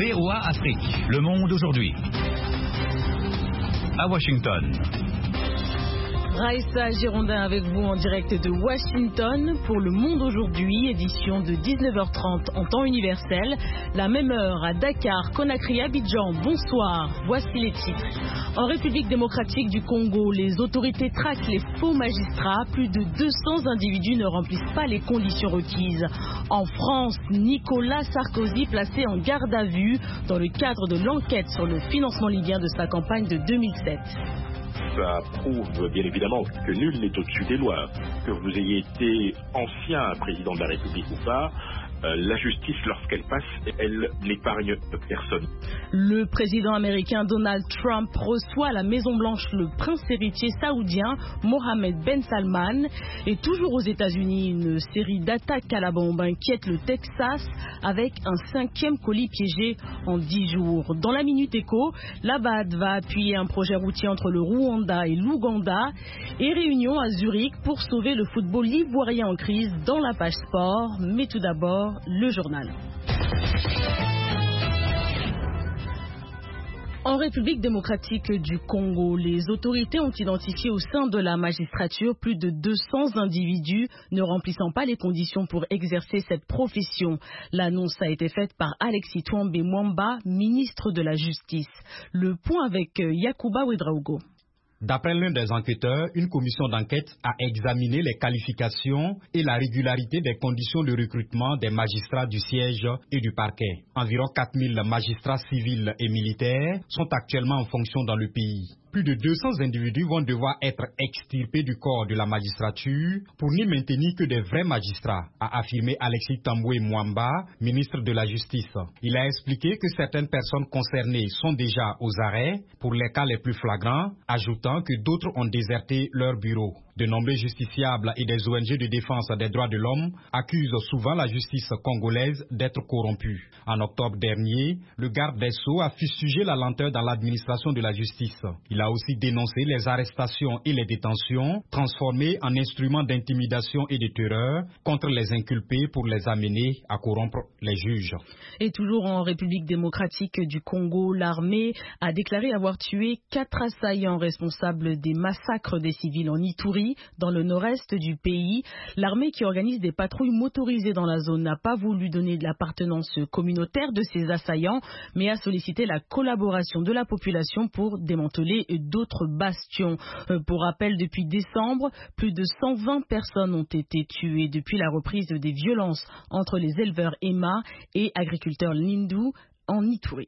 VOA Afrique, le monde aujourd'hui. À Washington. Raïssa Girondin avec vous en direct de Washington pour Le Monde aujourd'hui, édition de 19h30 en temps universel. La même heure à Dakar, Conakry, Abidjan. Bonsoir, voici les titres. En République démocratique du Congo, les autorités traquent les faux magistrats. Plus de 200 individus ne remplissent pas les conditions requises. En France, Nicolas Sarkozy placé en garde à vue dans le cadre de l'enquête sur le financement libyen de sa campagne de 2007. Ça prouve bien évidemment que nul n'est au-dessus des lois. Que vous ayez été ancien président de la République ou pas, la justice, lorsqu'elle passe, elle n'épargne personne. Le président américain Donald Trump reçoit à la Maison-Blanche le prince héritier saoudien Mohammed Ben Salman. Et toujours aux États-Unis, une série d'attaques à la bombe inquiète le Texas avec un 5e colis piégé en 10 jours. Dans la Minute Éco, la BAD va appuyer un projet routier entre le Rwanda et l'Ouganda. Et réunion à Zurich pour sauver le football ivoirien en crise dans la page sport. Mais tout d'abord, le journal. En République démocratique du Congo, les autorités ont identifié au sein de la magistrature plus de 200 individus ne remplissant pas les conditions pour exercer cette profession. L'annonce a été faite par Alexis Twombe Mwamba, ministre de la Justice. Le point avec Yacouba Ouedraogo. D'après l'un des enquêteurs, une commission d'enquête a examiné les qualifications et la régularité des conditions de recrutement des magistrats du siège et du parquet. Environ 4000 magistrats civils et militaires sont actuellement en fonction dans le pays. Plus de 200 individus vont devoir être extirpés du corps de la magistrature pour n'y maintenir que des vrais magistrats, a affirmé Alexis Tamboué Mwamba, ministre de la Justice. Il a expliqué que certaines personnes concernées sont déjà aux arrêts pour les cas les plus flagrants, ajoutant que d'autres ont déserté leur bureau. De nombreux justiciables et des ONG de défense des droits de l'homme accusent souvent la justice congolaise d'être corrompue. En octobre dernier, le garde des Sceaux a fustigé la lenteur dans l'administration de la justice. Il a aussi dénoncé les arrestations et les détentions transformées en instruments d'intimidation et de terreur contre les inculpés pour les amener à corrompre les juges. Et toujours en République démocratique du Congo, l'armée a déclaré avoir tué 4 assaillants responsables des massacres des civils en Ituri, dans le nord-est du pays. L'armée qui organise des patrouilles motorisées dans la zone n'a pas voulu donner de l'appartenance communautaire de ces assaillants, mais a sollicité la collaboration de la population pour démanteler d'autres bastions. Pour rappel, depuis décembre, plus de 120 personnes ont été tuées depuis la reprise des violences entre les éleveurs Emma et agriculteurs Lindou en Ituri.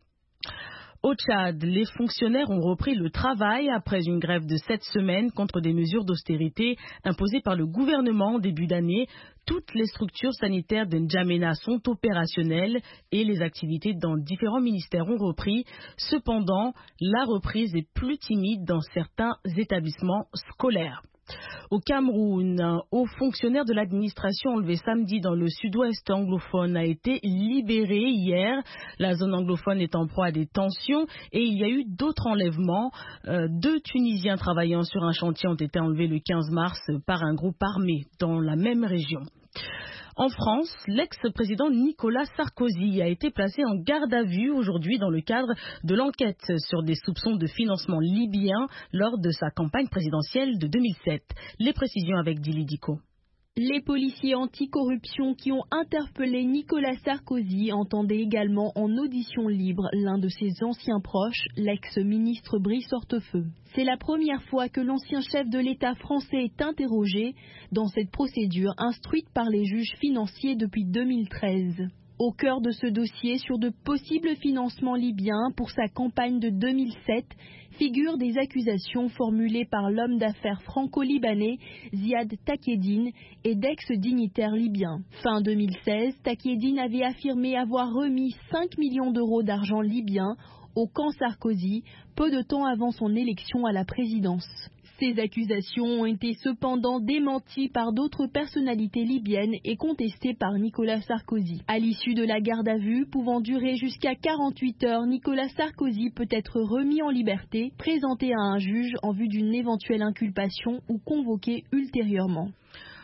Au Tchad, les fonctionnaires ont repris le travail après une grève de 7 semaines contre des mesures d'austérité imposées par le gouvernement en début d'année. Toutes les structures sanitaires de N'Djamena sont opérationnelles et les activités dans différents ministères ont repris. Cependant, la reprise est plus timide dans certains établissements scolaires. Au Cameroun, un haut fonctionnaire de l'administration enlevé samedi dans le sud-ouest anglophone a été libéré hier. La zone anglophone est en proie à des tensions et il y a eu d'autres enlèvements. 2 Tunisiens travaillant sur un chantier ont été enlevés le 15 mars par un groupe armé dans la même région. En France, l'ex-président Nicolas Sarkozy a été placé en garde à vue aujourd'hui dans le cadre de l'enquête sur des soupçons de financement libyen lors de sa campagne présidentielle de 2007. Les précisions avec Dili Diko. Les policiers anticorruption qui ont interpellé Nicolas Sarkozy entendaient également en audition libre l'un de ses anciens proches, l'ex-ministre Brice Hortefeux. C'est la première fois que l'ancien chef de l'État français est interrogé dans cette procédure instruite par les juges financiers depuis 2013. Au cœur de ce dossier sur de possibles financements libyens pour sa campagne de 2007 figurent des accusations formulées par l'homme d'affaires franco-libanais Ziad Takedine et d'ex-dignitaires libyens. Fin 2016, Takedine avait affirmé avoir remis 5 millions d'euros d'argent libyen au camp Sarkozy, peu de temps avant son élection à la présidence. Ces accusations ont été cependant démenties par d'autres personnalités libyennes et contestées par Nicolas Sarkozy. À l'issue de la garde à vue, pouvant durer jusqu'à 48 heures, Nicolas Sarkozy peut être remis en liberté, présenté à un juge en vue d'une éventuelle inculpation ou convoqué ultérieurement.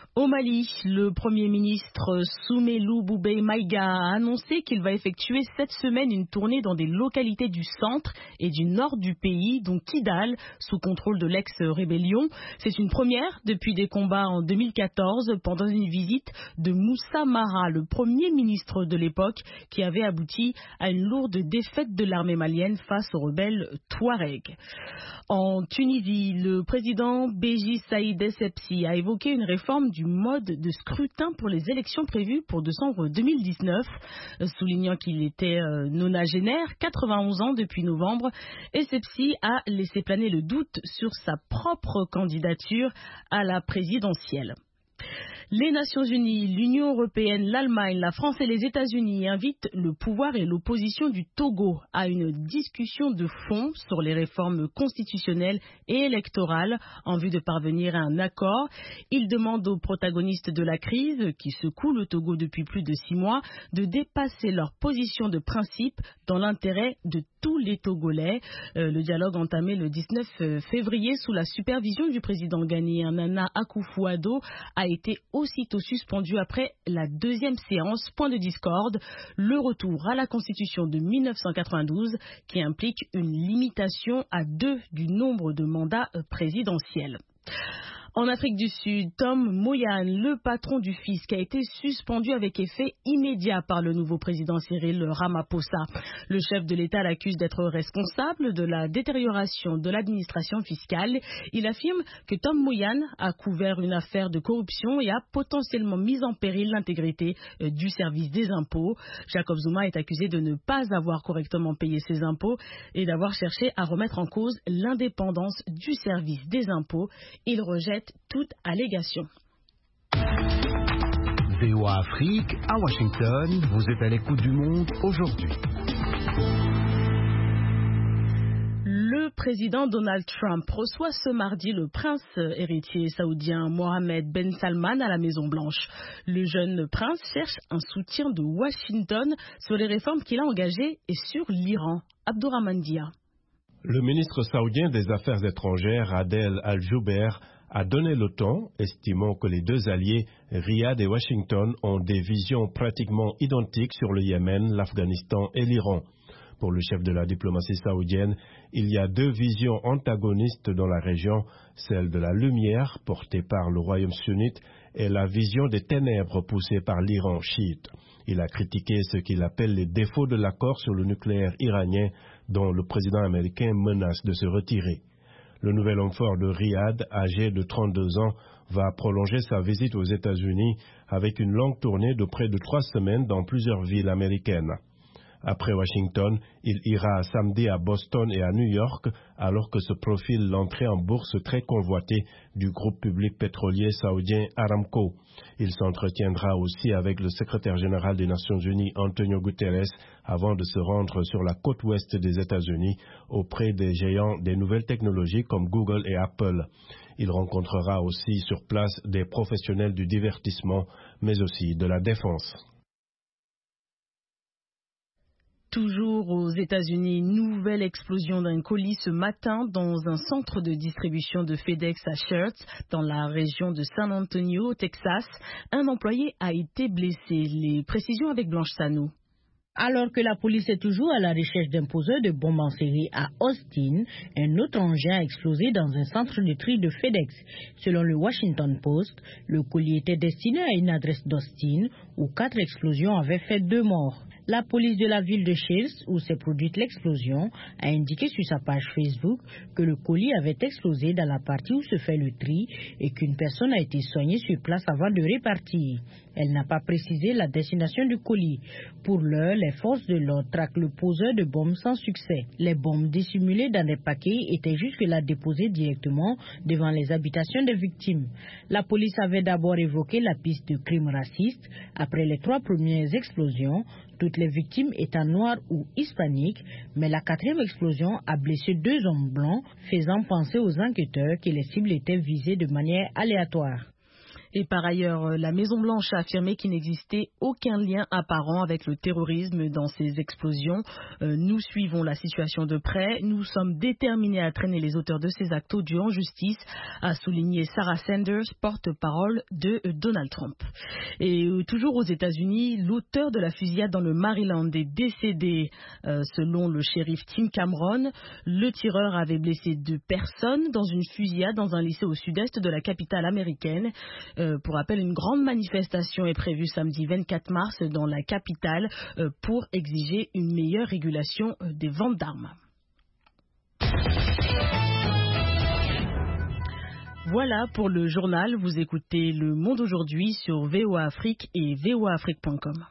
Au Mali, le Premier ministre Soumelou Boubèye Maïga a annoncé qu'il va effectuer cette semaine une tournée dans des localités du centre et du nord du pays, dont Kidal, sous contrôle de l'ex-rébellion. C'est une première depuis des combats en 2014 pendant une visite de Moussa Mara, le Premier ministre de l'époque, qui avait abouti à une lourde défaite de l'armée malienne face aux rebelles Touaregs. En Tunisie, le président Béji Saïd Essebsi a évoqué une réforme du mode de scrutin pour les élections prévues pour décembre 2019, soulignant qu'il était nonagénaire, 91 ans depuis novembre. Essebsi a laissé planer le doute sur sa propre candidature à la présidentielle. Les Nations Unies, l'Union européenne, l'Allemagne, la France et les États-Unis invitent le pouvoir et l'opposition du Togo à une discussion de fond sur les réformes constitutionnelles et électorales en vue de parvenir à un accord. Ils demandent aux protagonistes de la crise, qui secoue le Togo depuis plus de 6 mois, de dépasser leur position de principe dans l'intérêt de tous les Togolais. Le dialogue entamé le 19 février sous la supervision du président ghanéen Nana Akufo-Addo a été aussitôt suspendu après la deuxième séance. Point de discorde, le retour à la Constitution de 1992 qui implique une limitation à 2 du nombre de mandats présidentiels. En Afrique du Sud, Tom Moyane, le patron du fisc, a été suspendu avec effet immédiat par le nouveau président Cyril Ramaphosa. Le chef de l'État l'accuse d'être responsable de la détérioration de l'administration fiscale. Il affirme que Tom Moyane a couvert une affaire de corruption et a potentiellement mis en péril l'intégrité du service des impôts. Jacob Zuma est accusé de ne pas avoir correctement payé ses impôts et d'avoir cherché à remettre en cause l'indépendance du service des impôts. Il rejette toute allégation. VOA Afrique, à Washington, vous êtes à l'écoute du monde aujourd'hui. Le président Donald Trump reçoit ce mardi le prince héritier saoudien Mohammed Ben Salman à la Maison-Blanche. Le jeune prince cherche un soutien de Washington sur les réformes qu'il a engagées et sur l'Iran. Abdourahmane Dia. Le ministre saoudien des Affaires étrangères, Adel Al-Jubeir, a donné le ton, estimant que les deux alliés, Riyad et Washington, ont des visions pratiquement identiques sur le Yémen, l'Afghanistan et l'Iran. Pour le chef de la diplomatie saoudienne, il y a 2 visions antagonistes dans la région, celle de la lumière, portée par le royaume sunnite, et la vision des ténèbres poussée par l'Iran chiite. Il a critiqué ce qu'il appelle les défauts de l'accord sur le nucléaire iranien, dont le président américain menace de se retirer. Le nouvel homme fort de Riyad, âgé de 32 ans, va prolonger sa visite aux États-Unis avec une longue tournée de près de 3 semaines dans plusieurs villes américaines. Après Washington, il ira samedi à Boston et à New York, alors que se profile l'entrée en bourse très convoitée du groupe public pétrolier saoudien Aramco. Il s'entretiendra aussi avec le secrétaire général des Nations Unies, Antonio Guterres, avant de se rendre sur la côte ouest des États-Unis, auprès des géants des nouvelles technologies comme Google et Apple. Il rencontrera aussi sur place des professionnels du divertissement, mais aussi de la défense. Toujours aux États-Unis, nouvelle explosion d'un colis ce matin dans un centre de distribution de FedEx à Schertz, dans la région de San Antonio, au Texas. Un employé a été blessé. Les précisions avec Blanche Sanou. Alors que la police est toujours à la recherche d'un poseur de bombes en série à Austin, un autre engin a explosé dans un centre de tri de FedEx. Selon le Washington Post, le colis était destiné à une adresse d'Austin où 4 explosions avaient fait 2 morts. La police de la ville de Schertz, où s'est produite l'explosion, a indiqué sur sa page Facebook que le colis avait explosé dans la partie où se fait le tri et qu'une personne a été soignée sur place avant de repartir. Elle n'a pas précisé la destination du colis. Pour l'heure, les forces de l'ordre traquent le poseur de bombes sans succès. Les bombes dissimulées dans des paquets étaient jusque-là déposées directement devant les habitations des victimes. La police avait d'abord évoqué la piste de crime raciste après les 3 premières explosions, toutes les victimes étant noires ou hispaniques, mais la 4e explosion a blessé 2 hommes blancs, faisant penser aux enquêteurs que les cibles étaient visées de manière aléatoire. Et par ailleurs, la Maison-Blanche a affirmé qu'il n'existait aucun lien apparent avec le terrorisme dans ces explosions. Nous suivons la situation de près. Nous sommes déterminés à traîner les auteurs de ces actes odieux en justice, a souligné Sarah Sanders, porte-parole de Donald Trump. Et toujours aux États-Unis, l'auteur de la fusillade dans le Maryland est décédé, selon le shérif Tim Cameron. Le tireur avait blessé 2 personnes dans une fusillade dans un lycée au sud-est de la capitale américaine. Pour rappel, une grande manifestation est prévue samedi 24 mars dans la capitale pour exiger une meilleure régulation des ventes d'armes. Voilà pour le journal. Vous écoutez Le Monde aujourd'hui sur VOA Afrique et voaafrique.com.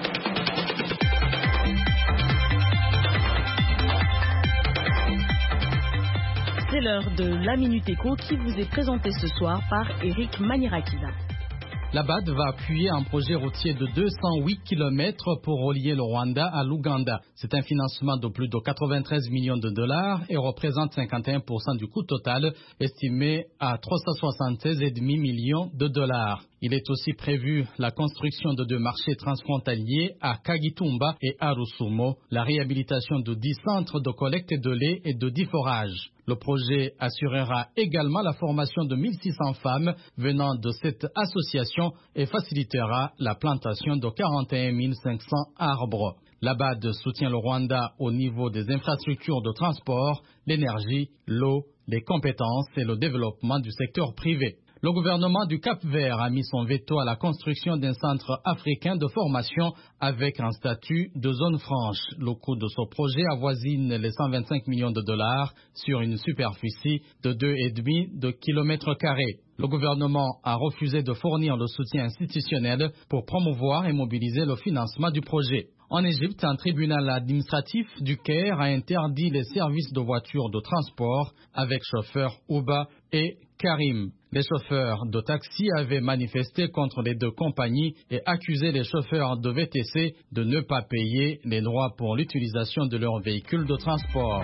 C'est l'heure de la Minute Éco qui vous est présentée ce soir par Eric Manirakina. La BAD va appuyer un projet routier de 208 km pour relier le Rwanda à l'Ouganda. C'est un financement de plus de 93 millions de dollars et représente 51% du coût total, estimé à 376,5 millions de dollars. Il est aussi prévu la construction de 2 marchés transfrontaliers à Kagitumba et à Rusumo, la réhabilitation de 10 centres de collecte de lait et de 10 forages. Le projet assurera également la formation de 1600 femmes venant de cette association et facilitera la plantation de 41 500 arbres. La BAD soutient le Rwanda au niveau des infrastructures de transport, l'énergie, l'eau, les compétences et le développement du secteur privé. Le gouvernement du Cap-Vert a mis son veto à la construction d'un centre africain de formation avec un statut de zone franche. Le coût de ce projet avoisine les 125 millions de dollars sur une superficie de 2,5 km². Le gouvernement a refusé de fournir le soutien institutionnel pour promouvoir et mobiliser le financement du projet. En Égypte, un tribunal administratif du Caire a interdit les services de voitures de transport avec chauffeurs Uber et Karim. Les chauffeurs de taxi avaient manifesté contre les 2 compagnies et accusé les chauffeurs de VTC de ne pas payer les droits pour l'utilisation de leurs véhicules de transport.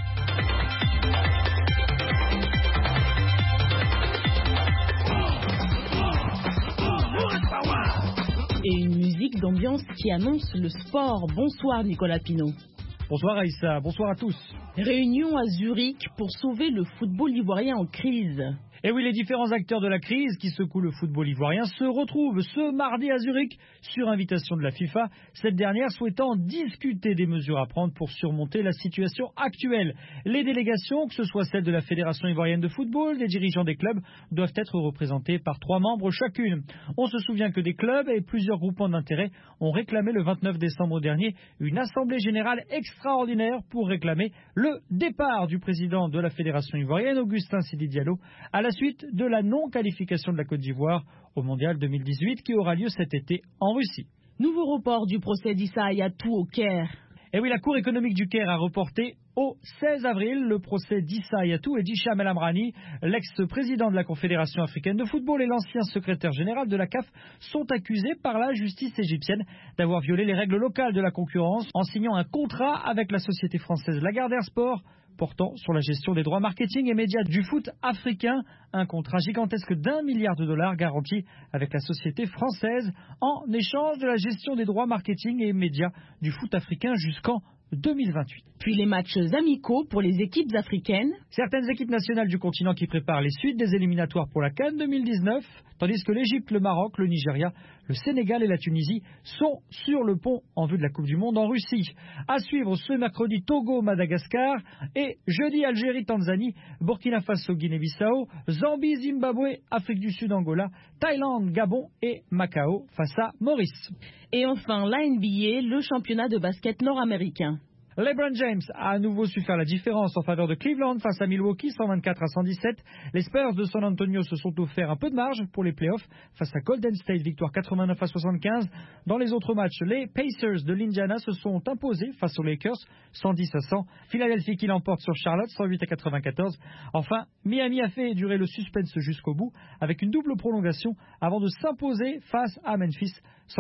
Et une musique d'ambiance qui annonce le sport. Bonsoir Nicolas Pinault. Bonsoir Aïssa, bonsoir à tous. Réunion à Zurich pour sauver le football ivoirien en crise. Et oui, les différents acteurs de la crise qui secouent le football ivoirien se retrouvent ce mardi à Zurich sur invitation de la FIFA, cette dernière souhaitant discuter des mesures à prendre pour surmonter la situation actuelle. Les délégations, que ce soit celles de la Fédération ivoirienne de football, des dirigeants des clubs, doivent être représentées par 3 membres chacune. On se souvient que des clubs et plusieurs groupements d'intérêt ont réclamé le 29 décembre dernier une assemblée générale extraordinaire pour réclamer le départ du président de la Fédération ivoirienne, Augustin Sidi Diallo, à la suite de la non-qualification de la Côte d'Ivoire au Mondial 2018 qui aura lieu cet été en Russie. Nouveau report du procès d'Issa Hayatou au Caire. Et oui, la Cour économique du Caire a reporté au 16 avril le procès d'Issa Hayatou et d'Hicham El Amrani, l'ex-président de la Confédération africaine de football et l'ancien secrétaire général de la CAF, sont accusés par la justice égyptienne d'avoir violé les règles locales de la concurrence en signant un contrat avec la société française Lagardère Sport portant sur la gestion des droits marketing et médias du foot africain, un contrat gigantesque d'1 milliard de dollars garanti avec la société française en échange de la gestion des droits marketing et médias du foot africain jusqu'en 2028. Puis les matchs amicaux pour les équipes africaines. Certaines équipes nationales du continent qui préparent les suites des éliminatoires pour la CAN 2019, tandis que l'Égypte, le Maroc, le Nigeria, le Sénégal et la Tunisie sont sur le pont en vue de la Coupe du Monde en Russie. À suivre ce mercredi Togo-Madagascar et jeudi Algérie-Tanzanie, Burkina Faso-Guinée-Bissau, Zambie-Zimbabwe, Afrique du Sud-Angola, Thaïlande-Gabon et Macao face à Maurice. Et enfin la NBA, le championnat de basket nord-américain. LeBron James a à nouveau su faire la différence en faveur de Cleveland face à Milwaukee, 124-117. Les Spurs de San Antonio se sont offerts un peu de marge pour les playoffs face à Golden State, victoire 89-75. Dans les autres matchs, les Pacers de l'Indiana se sont imposés face aux Lakers, 110-100. Philadelphie qui l'emporte sur Charlotte, 108-94. Enfin, Miami a fait durer le suspense jusqu'au bout avec une double prolongation avant de s'imposer face à Memphis,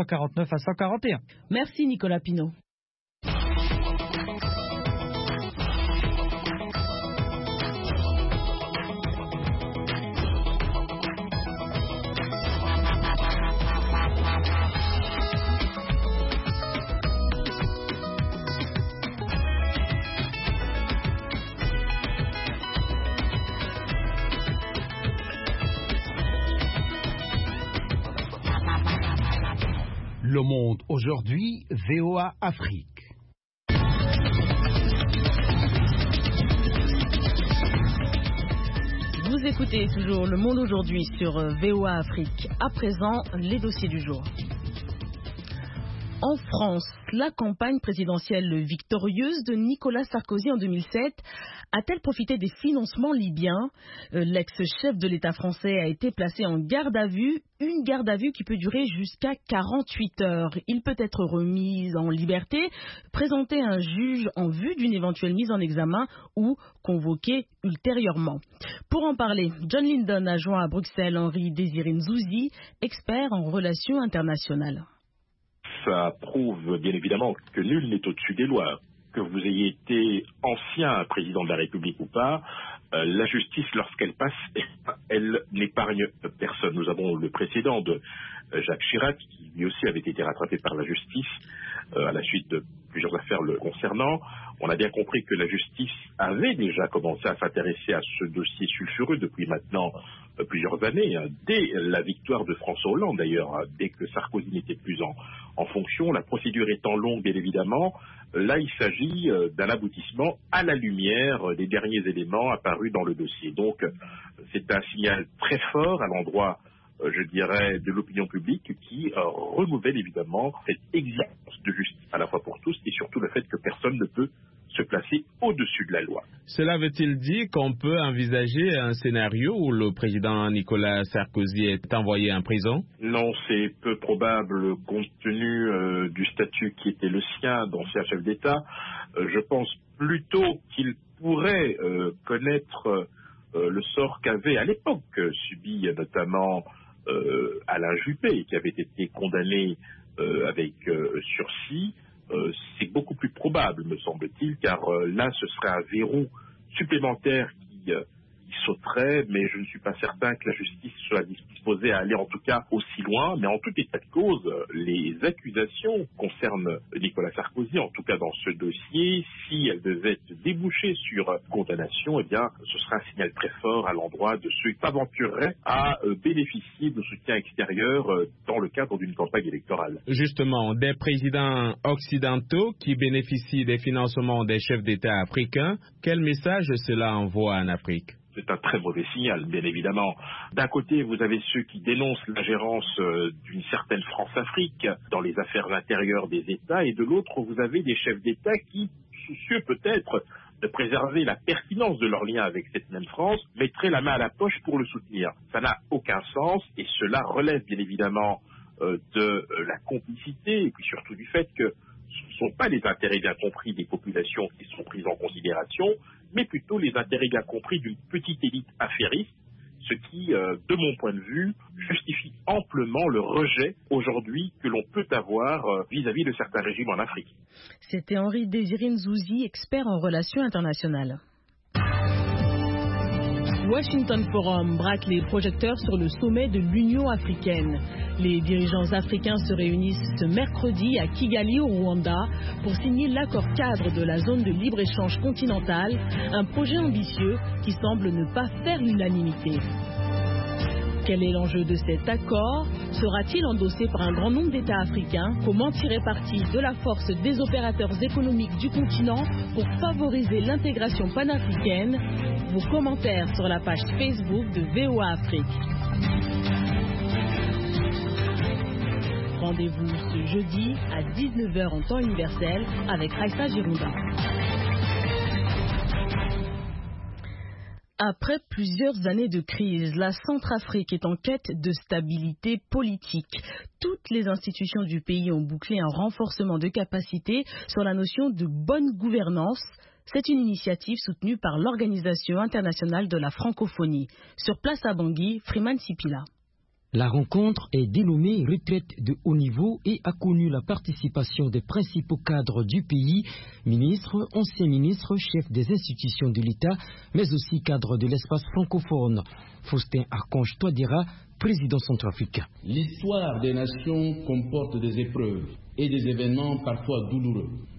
149-141. Merci Nicolas Pinault. Le Monde aujourd'hui, VOA Afrique. Vous écoutez toujours Le Monde aujourd'hui sur VOA Afrique. À présent, les dossiers du jour. En France, la campagne présidentielle victorieuse de Nicolas Sarkozy en 2007 a-t-elle profité des financements libyens? L'ex-chef de l'État français a été placé en garde à vue, une garde à vue qui peut durer jusqu'à 48 heures. Il peut être remis en liberté, présenté à un juge en vue d'une éventuelle mise en examen ou convoqué ultérieurement. Pour en parler, John Lindon a joint à Bruxelles Henri-Désiré Nzouzi, expert en relations internationales. Ça prouve bien évidemment que nul n'est au-dessus des lois. Que vous ayez été ancien président de la République ou pas, la justice, lorsqu'elle passe, elle n'épargne personne. Nous avons le précédent de Jacques Chirac, qui lui aussi avait été rattrapé par la justice à la suite de plusieurs affaires le concernant. On a bien compris que la justice avait déjà commencé à s'intéresser à ce dossier sulfureux depuis maintenant plusieurs années, dès la victoire de François Hollande d'ailleurs, dès que Sarkozy n'était plus en fonction, la procédure étant longue bien évidemment. Là, il s'agit d'un aboutissement à la lumière des derniers éléments apparus dans le dossier. Donc, c'est un signal très fort à l'endroit, je dirais, de l'opinion publique qui renouvelle évidemment cette exigence de justice à la fois pour tous et surtout le fait que personne ne peut se placer au-dessus de la loi. Cela veut-il dire qu'on peut envisager un scénario où le président Nicolas Sarkozy est envoyé en prison? Non, c'est peu probable compte tenu du statut qui était le sien d'ancien chef d'État. Je pense plutôt qu'il pourrait connaître le sort qu'avait à l'époque subi notamment Alain Juppé, qui avait été condamné avec sursis. C'est beaucoup plus probable, me semble-t-il, car là, ce serait un verrou supplémentaire qui sauterait, mais je ne suis pas certain que la justice soit disposée à aller en tout cas aussi loin. Mais en tout état de cause, les accusations concernent Nicolas Sarkozy, en tout cas dans ce dossier. Si elles devaient déboucher sur condamnation, eh bien, ce serait un signal très fort à l'endroit de ceux qui s'aventureraient à bénéficier de soutien extérieur dans le cadre d'une campagne électorale. Justement, des présidents occidentaux qui bénéficient des financements des chefs d'État africains, quel message cela envoie en Afrique? C'est un très mauvais signal, bien évidemment. D'un côté, vous avez ceux qui dénoncent l'ingérence d'une certaine France-Afrique dans les affaires intérieures des États, et de l'autre, vous avez des chefs d'État qui, soucieux peut-être de préserver la pertinence de leur lien avec cette même France, mettraient la main à la poche pour le soutenir. Ça n'a aucun sens, et cela relève bien évidemment de la complicité, et puis surtout du fait que ce ne sont pas les intérêts bien compris des populations qui sont prises en considération, mais plutôt les intérêts bien compris d'une petite élite affairiste, ce qui, de mon point de vue, justifie amplement le rejet aujourd'hui que l'on peut avoir vis-à-vis de certains régimes en Afrique. C'était Henri-Désiré Nzouzi, expert en relations internationales. Washington Forum braque les projecteurs sur le sommet de l'Union africaine. Les dirigeants africains se réunissent ce mercredi à Kigali au Rwanda pour signer l'accord cadre de la zone de libre-échange continentale, un projet ambitieux qui semble ne pas faire l'unanimité. Quel est l'enjeu de cet accord? Sera-t-il endossé par un grand nombre d'États africains? Comment tirer parti de la force des opérateurs économiques du continent pour favoriser l'intégration panafricaine? Vos commentaires sur la page Facebook de VOA Afrique. Rendez-vous ce jeudi à 19h en temps universel avec Raissa Gironda. Après plusieurs années de crise, la Centrafrique est en quête de stabilité politique. Toutes les institutions du pays ont bouclé un renforcement de capacité sur la notion de bonne gouvernance. C'est une initiative soutenue par l'Organisation internationale de la francophonie. Sur place à Bangui, Freeman Sipila. La rencontre est dénommée retraite de haut niveau et a connu la participation des principaux cadres du pays, ministres, anciens ministres, chefs des institutions de l'État, mais aussi cadres de l'espace francophone. Faustin Archange Touadéra, président centrafricain. L'histoire des nations comporte des épreuves et des événements parfois douloureux.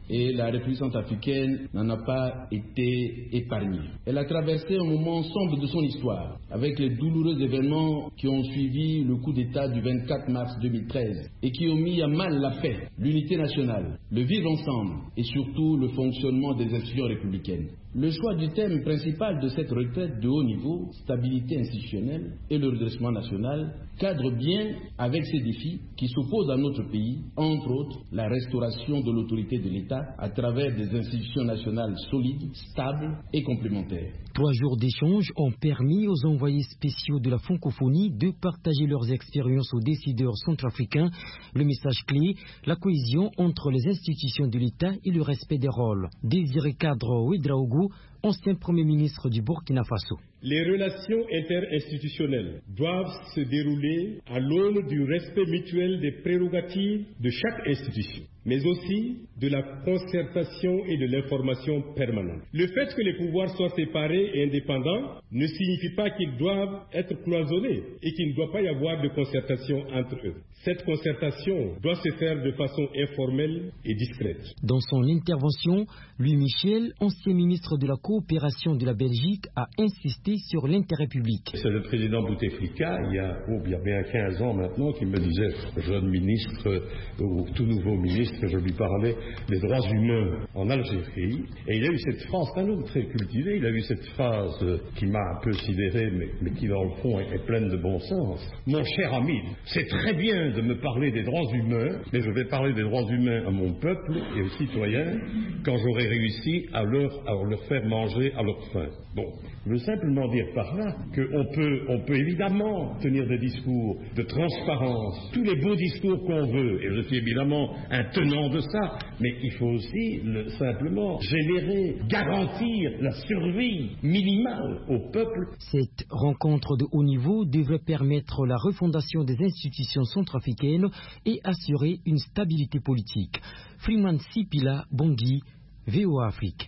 et la République centrafricaine n'en a pas été épargnée. Elle a traversé un moment sombre de son histoire, avec les douloureux événements qui ont suivi le coup d'État du 24 mars 2013 et qui ont mis à mal la paix, l'unité nationale, le vivre ensemble et surtout le fonctionnement des institutions républicaines. Le choix du thème principal de cette retraite de haut niveau, stabilité institutionnelle et le redressement national, cadre bien avec ces défis qui s'opposent à notre pays, entre autres la restauration de l'autorité de l'État à travers des institutions nationales solides, stables et complémentaires. 3 jours d'échange ont permis aux envoyés spéciaux de la francophonie de partager leurs expériences aux décideurs centrafricains. Le message clé, la cohésion entre les institutions de l'État et le respect des rôles. Désiré Kadro Ouedraogo, ancien Premier ministre du Burkina Faso. Les relations interinstitutionnelles doivent se dérouler à l'aune du respect mutuel des prérogatives de chaque institution, mais aussi de la concertation et de l'information permanente. Le fait que les pouvoirs soient séparés et indépendants ne signifie pas qu'ils doivent être cloisonnés et qu'il ne doit pas y avoir de concertation entre eux. Cette concertation doit se faire de façon informelle et discrète. Dans son intervention, Louis Michel, ancien ministre de la coopération de la Belgique, a insisté sur l'intérêt public. C'est le président Bouteflika, il y a bien 15 ans maintenant, qui me disait, jeune ministre ou tout nouveau ministre, je lui parlais des droits humains en Algérie. Et il a eu cette phrase, un homme très cultivé, il a eu cette phrase qui m'a un peu sidéré, mais qui dans le fond est pleine de bon sens. Mon cher ami, c'est très bien de me parler des droits humains, mais je vais parler des droits humains à mon peuple et aux citoyens quand j'aurai réussi à leur faire manger à leur faim. Bon, je veux simplement dire par là qu'on peut évidemment tenir des discours de transparence, tous les beaux discours qu'on veut, et je suis évidemment un tenant de ça, mais il faut aussi simplement générer, garantir la survie minimale au peuple. Cette rencontre de haut niveau devrait permettre la refondation des institutions centrafricaines et assurer une stabilité politique. Freeman Sipila Bangui, VOA Afrique.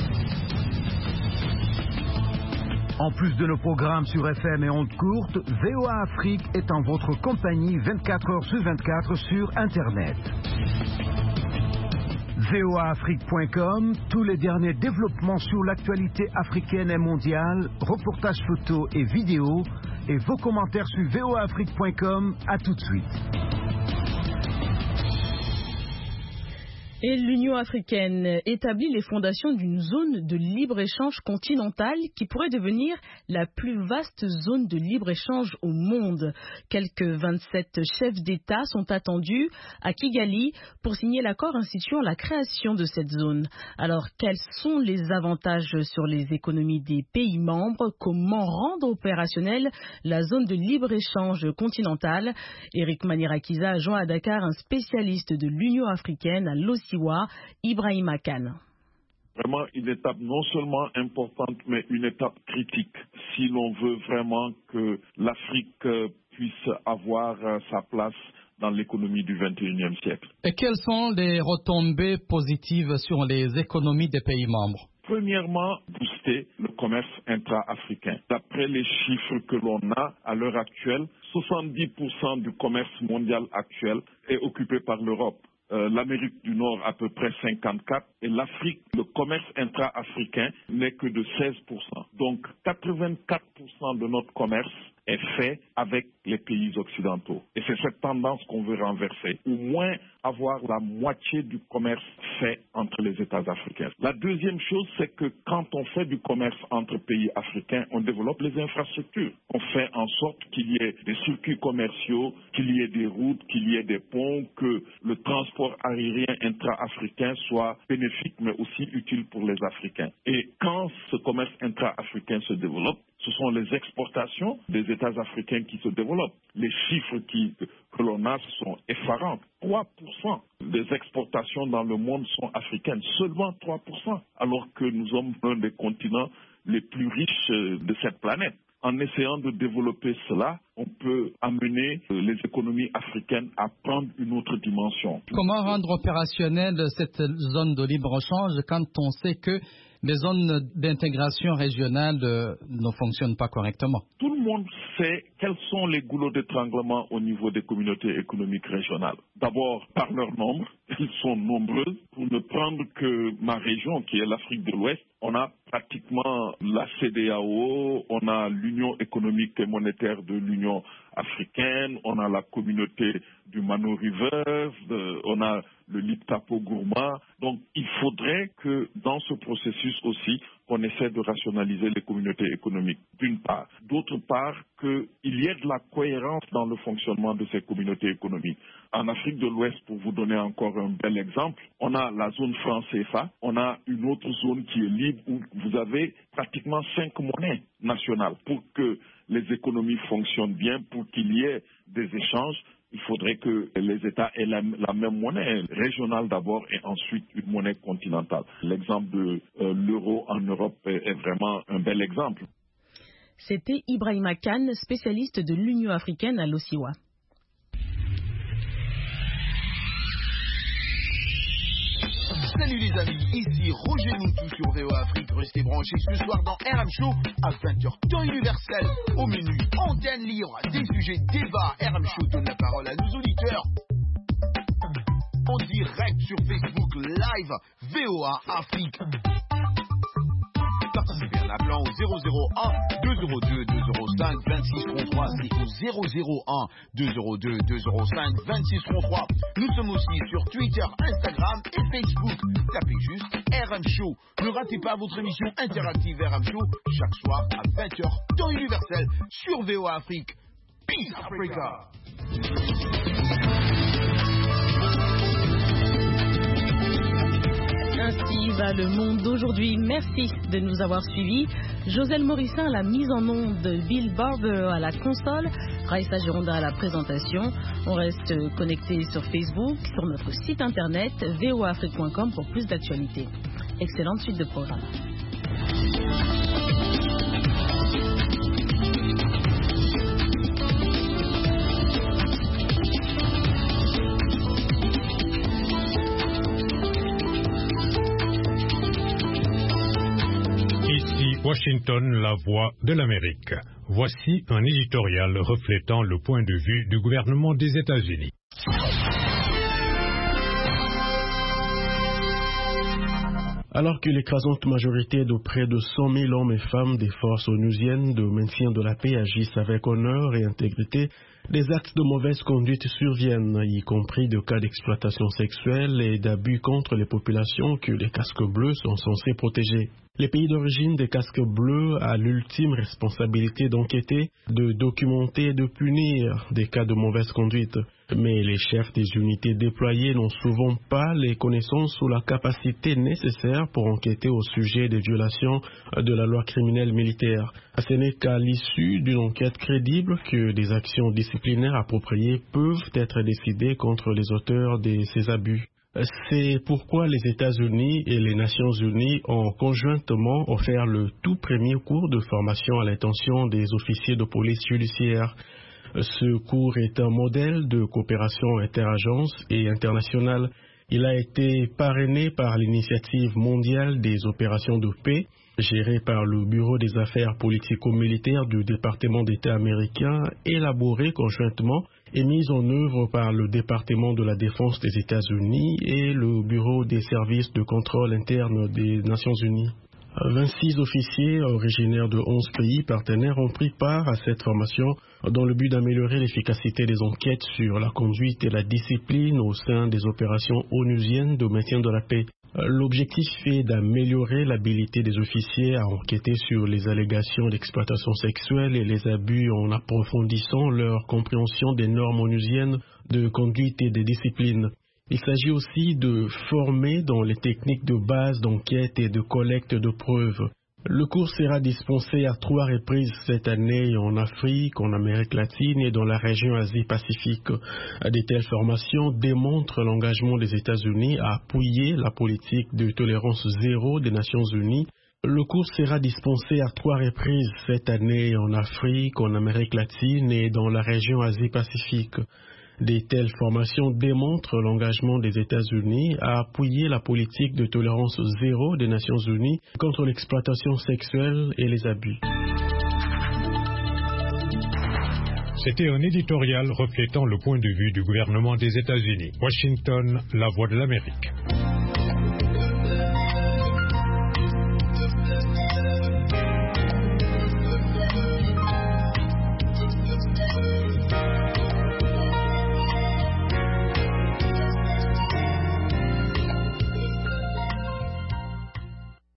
En plus de nos programmes sur FM et ondes courtes, VOA Afrique est en votre compagnie 24 heures sur 24 sur Internet. voaafrique.com, tous les derniers développements sur l'actualité africaine et mondiale, reportages photos et vidéos, et vos commentaires sur voaafrique.com. À tout de suite. Et l'Union africaine établit les fondations d'une zone de libre-échange continentale qui pourrait devenir la plus vaste zone de libre-échange au monde. Quelques 27 chefs d'État sont attendus à Kigali pour signer l'accord instituant la création de cette zone. Alors, quels sont les avantages sur les économies des pays membres? Comment rendre opérationnelle la zone de libre-échange continentale? Eric Manirakiza a joint à Dakar un spécialiste de l'Union africaine à Ibrahima Khan. Vraiment une étape non seulement importante, mais une étape critique si l'on veut vraiment que l'Afrique puisse avoir sa place dans l'économie du XXIe siècle. Et quelles sont les retombées positives sur les économies des pays membres? Premièrement, booster le commerce intra-africain. D'après les chiffres que l'on a à l'heure actuelle, 70% du commerce mondial actuel est occupé par l'Europe. L'Amérique du Nord à peu près 54% et l'Afrique, le commerce intra-africain n'est que de 16%. Donc 84% de notre commerce est fait avec les pays occidentaux. Et c'est cette tendance qu'on veut renverser. Au moins avoir la moitié du commerce fait entre les États africains. La deuxième chose, c'est que quand on fait du commerce entre pays africains, on développe les infrastructures. On fait en sorte qu'il y ait des circuits commerciaux, qu'il y ait des routes, qu'il y ait des ponts, que le transport aérien intra-africain soit bénéfique mais aussi utile pour les Africains. Et quand ce commerce intra-africain se développe, ce sont les exportations des États africains qui se développent. Les chiffres que l'on a sont effarants. 3% des exportations dans le monde sont africaines, seulement 3%, alors que nous sommes l'un des continents les plus riches de cette planète. En essayant de développer cela, on peut amener les économies africaines à prendre une autre dimension. Comment rendre opérationnelle cette zone de libre-échange quand on sait que les zones d'intégration régionale ne fonctionnent pas correctement? Tout le monde sait quels sont les goulots d'étranglement au niveau des communautés économiques régionales. D'abord, par leur nombre, ils sont nombreux. Pour ne prendre que ma région, qui est l'Afrique de l'Ouest, on a pratiquement la CEDEAO, on a l'Union économique et monétaire de l'Union africaine, on a la communauté du Mano River, on a le Liptako Gourma. Donc, il faudrait que dans ce processus aussi, on essaie de rationaliser les communautés économiques, d'une part. D'autre part, qu'il y ait de la cohérence dans le fonctionnement de ces communautés économiques. En Afrique de l'Ouest, pour vous donner encore un bel exemple, on a la zone franc CFA, on a une autre zone qui est libre où vous avez pratiquement 5 monnaies nationales. Pour que les économies fonctionnent bien, pour qu'il y ait des échanges, il faudrait que les États aient la même monnaie régionale d'abord et ensuite une monnaie continentale. L'exemple de l'euro en Europe est vraiment un bel exemple. C'était Ibrahima Kane, spécialiste de l'Union africaine à l'Osiwa. Salut les amis, ici Roger Moutou sur VOA Afrique. Restez branchés ce soir dans RM Show à 20h temps universel. Au menu, antenne libre, des sujets, débats. RM Show donne la parole à nos auditeurs. En direct sur Facebook Live, VOA Afrique. Participez en appelant au 001 202 205 2633. C'est au 001 202 205 2633. Nous sommes aussi sur Twitter, Instagram et Facebook. Tapez juste RM Show. Ne ratez pas votre émission interactive RM Show chaque soir à 20h temps universel sur VOA Afrique. Peace Africa. Ainsi va le monde d'aujourd'hui. Merci de nous avoir suivis. Joselle Morissin à la mise en onde, Bill Barber à la console, Raissa Gironda à la présentation. On reste connecté sur Facebook, sur notre site internet voaafrique.com pour plus d'actualités. Excellente suite de programme. Washington, la voix de l'Amérique. Voici un éditorial reflétant le point de vue du gouvernement des États-Unis. Alors que l'écrasante majorité de près de 100 000 hommes et femmes des forces onusiennes de maintien de la paix agissent avec honneur et intégrité, des actes de mauvaise conduite surviennent, y compris de cas d'exploitation sexuelle et d'abus contre les populations que les casques bleus sont censés protéger. Les pays d'origine des casques bleus a l'ultime responsabilité d'enquêter, de documenter et de punir des cas de mauvaise conduite. Mais les chefs des unités déployées n'ont souvent pas les connaissances ou la capacité nécessaire pour enquêter au sujet des violations de la loi criminelle militaire. Ce n'est qu'à l'issue d'une enquête crédible que des actions disciplinaires appropriées peuvent être décidées contre les auteurs de ces abus. C'est pourquoi les États-Unis et les Nations Unies ont conjointement offert le tout premier cours de formation à l'intention des officiers de police judiciaire. Ce cours est un modèle de coopération interagences et internationale. Il a été parrainé par l'Initiative mondiale des opérations de paix, gérée par le Bureau des affaires politico-militaires du département d'État américain, élaboré conjointement et mise en œuvre par le département de la défense des États-Unis et le Bureau des services de contrôle interne des Nations Unies. 26 officiers originaires de 11 pays partenaires ont pris part à cette formation dans le but d'améliorer l'efficacité des enquêtes sur la conduite et la discipline au sein des opérations onusiennes de maintien de la paix. L'objectif est d'améliorer l'habilité des officiers à enquêter sur les allégations d'exploitation sexuelle et les abus en approfondissant leur compréhension des normes onusiennes de conduite et de discipline. Il s'agit aussi de former dans les techniques de base d'enquête et de collecte de preuves. Le cours sera dispensé à 3 reprises cette année en Afrique, en Amérique latine et dans la région Asie-Pacifique. De telles formations démontrent l'engagement des États-Unis à appuyer la politique de tolérance zéro des Nations Unies Le cours sera dispensé à 3 reprises cette année en Afrique, en Amérique latine et dans la région Asie-Pacifique. Des telles formations démontrent l'engagement des États-Unis à appuyer la politique de tolérance zéro des Nations Unies contre l'exploitation sexuelle et les abus. C'était un éditorial reflétant le point de vue du gouvernement des États-Unis. Washington, la voix de l'Amérique.